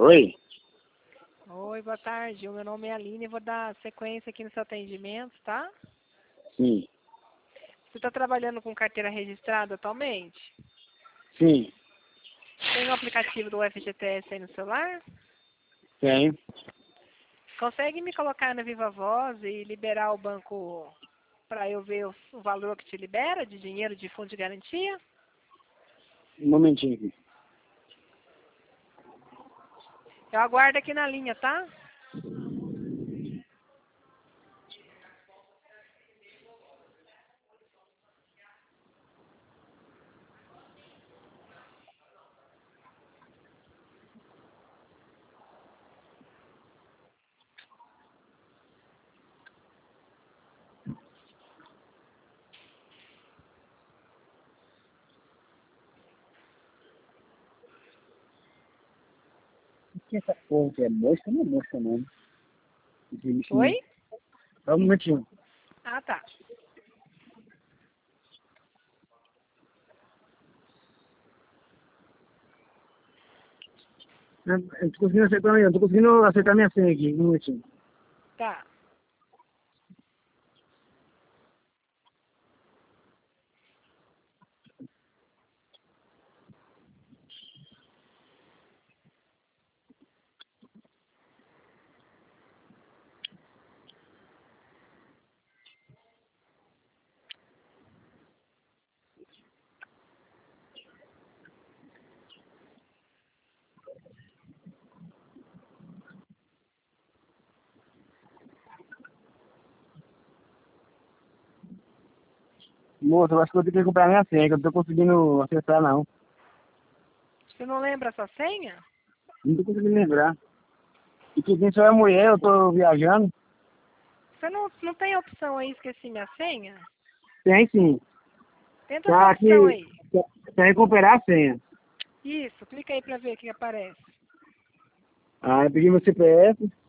Oi? Oi, boa tarde. O meu nome é Aline. Vou dar sequência aqui no seu atendimento, tá? Sim. Você está trabalhando com carteira registrada atualmente? Sim. Tem o aplicativo do FGTS aí no celular? Tem. Consegue me colocar na Viva Voz e liberar o banco para eu ver o valor que te libera de dinheiro de fundo de garantia? Um momentinho aqui. Eu aguardo aqui na linha, tá? O que é essa porra que é mosca? Não é mosca, não. Esse bichinho. Oi? Só um momentinho. Ah, tá. Eu tô conseguindo acertar minha senha aqui. Um momentinho. Tá. Moça, eu acho que eu vou ter que recuperar minha senha, que eu não tô conseguindo acessar, não. Você não lembra a sua senha? Não tô conseguindo lembrar. E que quem sou é mulher, eu tô viajando. Você não tem a opção aí, esqueci minha senha? Tem sim. Tenta essa Tá aqui. opção aí. Pra recuperar a senha. Isso, clica aí pra ver o que aparece. Ah, eu pedi meu CPF.